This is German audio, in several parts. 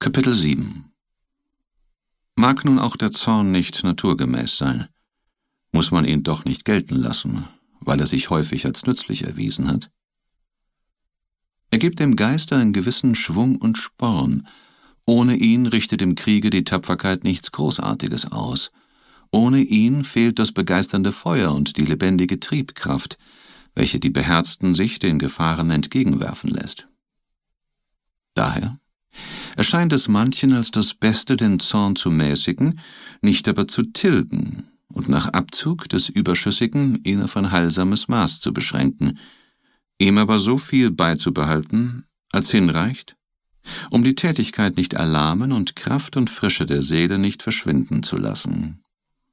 Kapitel 7 Mag nun auch der Zorn nicht naturgemäß sein, muss man ihn doch nicht gelten lassen, weil er sich häufig als nützlich erwiesen hat. Er gibt dem Geist einen gewissen Schwung und Sporn. Ohne ihn richtet im Kriege die Tapferkeit nichts Großartiges aus. Ohne ihn fehlt das begeisternde Feuer und die lebendige Triebkraft, welche die Beherzten sich den Gefahren entgegenwerfen lässt. Daher erscheint es manchen als das Beste, den Zorn zu mäßigen, nicht aber zu tilgen und nach Abzug des Überschüssigen ihn auf ein heilsames Maß zu beschränken, ihm aber so viel beizubehalten, als hinreicht, um die Tätigkeit nicht erlahmen und Kraft und Frische der Seele nicht verschwinden zu lassen.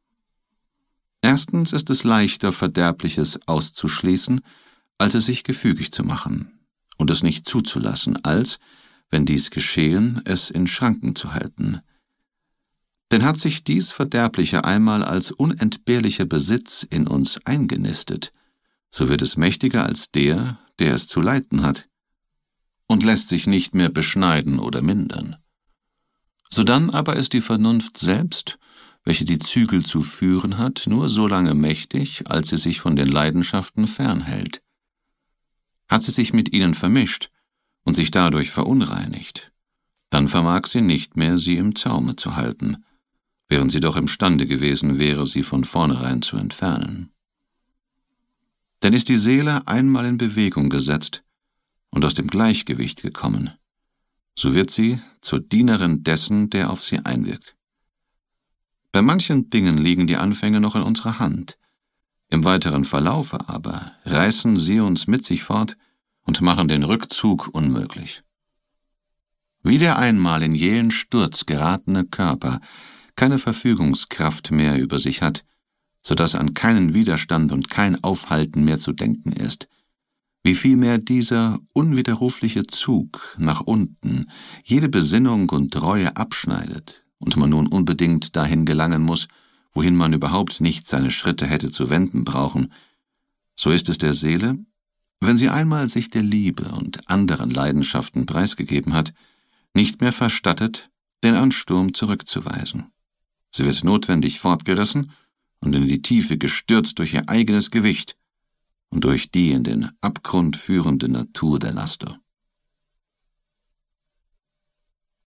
Erstens ist es leichter, Verderbliches auszuschließen, als es sich gefügig zu machen, und es nicht zuzulassen, als, wenn dies geschehen, es in Schranken zu halten. Denn hat sich dies Verderbliche einmal als unentbehrlicher Besitz in uns eingenistet, so wird es mächtiger als der es zu leiten hat, und lässt sich nicht mehr beschneiden oder mindern. Sodann aber ist die Vernunft selbst, welche die Zügel zu führen hat, nur so lange mächtig, als sie sich von den Leidenschaften fernhält. Hat sie sich mit ihnen vermischt und sich dadurch verunreinigt, dann vermag sie nicht mehr, sie im Zaume zu halten, während sie doch imstande gewesen wäre, sie von vornherein zu entfernen. Denn ist die Seele einmal in Bewegung gesetzt und aus dem Gleichgewicht gekommen, so wird sie zur Dienerin dessen, der auf sie einwirkt. Bei manchen Dingen liegen die Anfänge noch in unserer Hand, im weiteren Verlaufe aber reißen sie uns mit sich fort und machen den Rückzug unmöglich. Wie der einmal in jähen Sturz geratene Körper keine Verfügungskraft mehr über sich hat, so dass an keinen Widerstand und kein Aufhalten mehr zu denken ist, wie vielmehr dieser unwiderrufliche Zug nach unten jede Besinnung und Reue abschneidet und man nun unbedingt dahin gelangen muss, wohin man überhaupt nicht seine Schritte hätte zu wenden brauchen, so ist es der Seele, wenn sie einmal sich der Liebe und anderen Leidenschaften preisgegeben hat, nicht mehr verstattet, den Ansturm zurückzuweisen. Sie wird notwendig fortgerissen und in die Tiefe gestürzt durch ihr eigenes Gewicht und durch die in den Abgrund führende Natur der Laster.